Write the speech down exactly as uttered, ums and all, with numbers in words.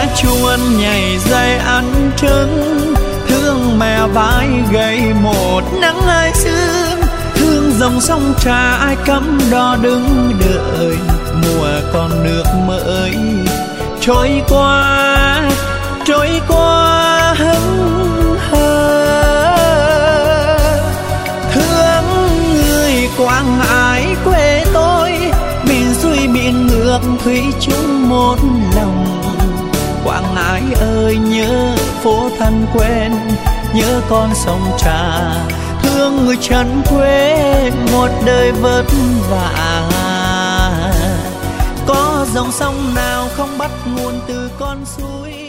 chuồn nhảy dây ăn trứng, thương mẹ vai gầy một nắng hai sương, thương dòng sông trà ai cắm đo đứng đợi, mùa còn nước mới trôi qua trôi qua hững hờ. Thương người quảng ái quê tôi, miền xuôi miền ngược thủy chung một lòng. Quảng Ngãi ơi nhớ phố thân quen, nhớ con sông Trà, thương người chân quê một đời vất vả. Có dòng sông nào không bắt nguồn từ con suối,